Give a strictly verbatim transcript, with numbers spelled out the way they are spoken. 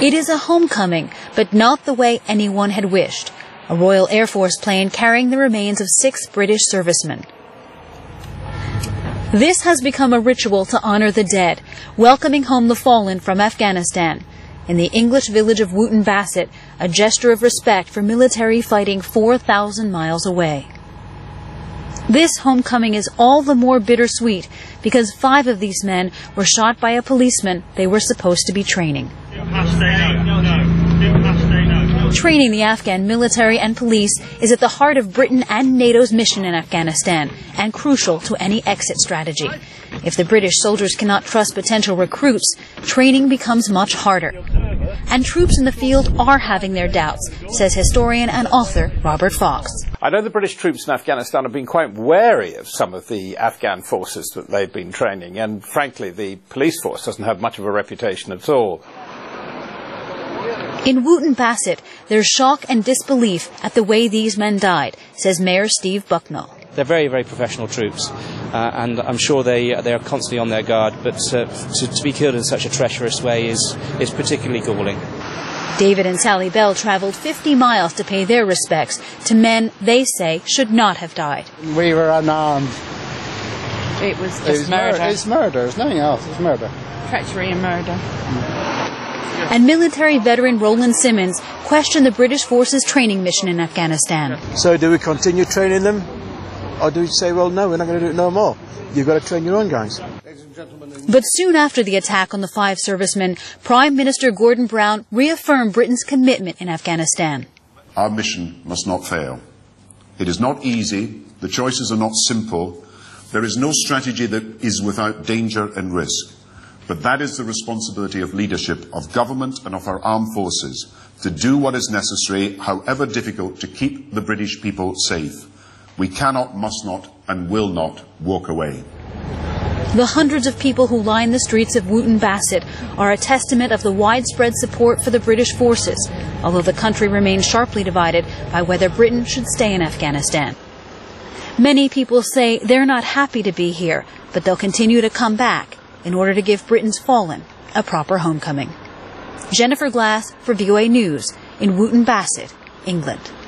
It is a homecoming, but not the way anyone had wished. A Royal Air Force plane carrying the remains of six British servicemen. This has become a ritual to honor the dead, welcoming home the fallen from Afghanistan. In the English village of Wootton Bassett, a gesture of respect for military fighting four thousand miles away. This homecoming is all the more bittersweet because five of these men were shot by a policeman they were supposed to be training. Training the Afghan military and police is at the heart of Britain and NATO's mission in Afghanistan and crucial to any exit strategy. If the British soldiers cannot trust potential recruits, training becomes much harder. And troops in the field are having their doubts, says historian and author Robert Fox. I know the British troops in Afghanistan have been quite wary of some of the Afghan forces that they've been training, and frankly the police force doesn't have much of a reputation at all. In Wootton Bassett, there's shock and disbelief at the way these men died, says Mayor Steve Bucknell. They're very, very professional troops, uh, and I'm sure they they are constantly on their guard, but uh, to, to be killed in such a treacherous way is, is particularly galling. David and Sally Bell travelled fifty miles to pay their respects to men they say should not have died. We were unarmed. It was just it was murder. Mur- it's murder, it's nothing else, it's murder. Treachery and murder. And military veteran Roland Simmons questioned the British forces' training mission in Afghanistan. So do we continue training them, or do we say, well, no, we're not going to do it no more? You've got to train your own guys. But soon after the attack on the five servicemen, Prime Minister Gordon Brown reaffirmed Britain's commitment in Afghanistan. Our mission must not fail. It is not easy. The choices are not simple. There is no strategy that is without danger and risk. But that is the responsibility of leadership, of government and of our armed forces, to do what is necessary, however difficult, to keep the British people safe. We cannot, must not, and will not walk away. The hundreds of people who line the streets of Wootton Bassett are a testament of the widespread support for the British forces, although the country remains sharply divided by whether Britain should stay in Afghanistan. Many people say they're not happy to be here, but they'll continue to come back in order to give Britain's fallen a proper homecoming. Jennifer Glass for V O A News in Wootton Bassett, England.